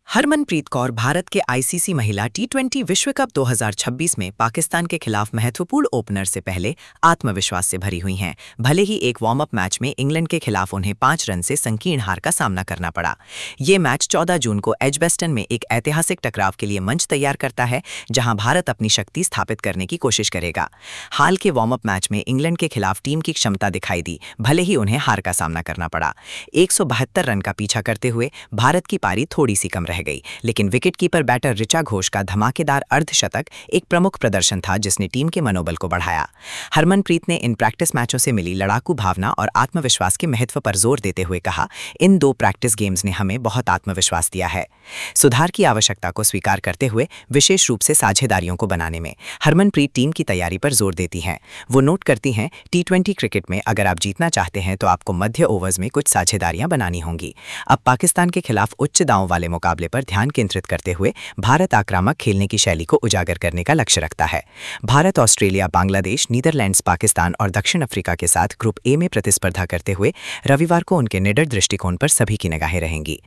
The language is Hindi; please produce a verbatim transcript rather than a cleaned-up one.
हरमनप्रीत कौर भारत के आईसीसी महिला टी ट्वेंटी विश्व कप दो हज़ार छब्बीस में पाकिस्तान के खिलाफ महत्वपूर्ण ओपनर से पहले आत्मविश्वास से भरी हुई हैं। भले ही एक वार्म अप मैच में इंग्लैंड के खिलाफ उन्हें पाँच रन से संकीर्ण हार का सामना करना पड़ा। ये मैच चौदह जून को एजबेस्टन में एक ऐतिहासिक टकराव के लिए मंच तैयार करता है, जहां भारत अपनी शक्ति स्थापित करने की कोशिश करेगा। हाल के वार्म अप मैच में इंग्लैंड के खिलाफ टीम की क्षमता दिखाई दी, भले ही उन्हें हार का सामना करना पड़ा। एक सौ बहत्तर रन का पीछा करते हुए भारत की पारी थोड़ी सी कम रह गई, लेकिन विकेटकीपर बैटर ऋचा घोष का धमाकेदार अर्धशतक एक प्रमुख प्रदर्शन था जिसने टीम के मनोबल को बढ़ाया। हरमनप्रीत ने इन प्रैक्टिस मैचों से मिली लड़ाकू भावना और आत्मविश्वास के महत्व पर जोर देते हुए कहा, इन दो प्रैक्टिस गेम्स ने हमें बहुत आत्मविश्वास दिया है। सुधार की आवश्यकता को स्वीकार करते हुए विशेष रूप से साझेदारियों को बनाने में हरमनप्रीत टीम की तैयारी पर जोर देती हैं। वो नोट करती हैं, टी ट्वेंटी क्रिकेट में अगर आप जीतना चाहते हैं तो आपको मध्य ओवर्स में कुछ साझेदारियां बनानी होंगी। अब पाकिस्तान के खिलाफ उच्च दांव वाले मुकाबले पर ध्यान केंद्रित करते हुए भारत आक्रामक खेलने की शैली को उजागर करने का लक्ष्य रखता है। Bharat Australia, Bangladesh, Netherlands, Pakistan और दक्षिण अफ्रीका के साथ ग्रुप ए में प्रतिस्पर्धा करते हुए रविवार को उनके निडर दृष्टिकोण पर सभी की निगाहें रहेंगी।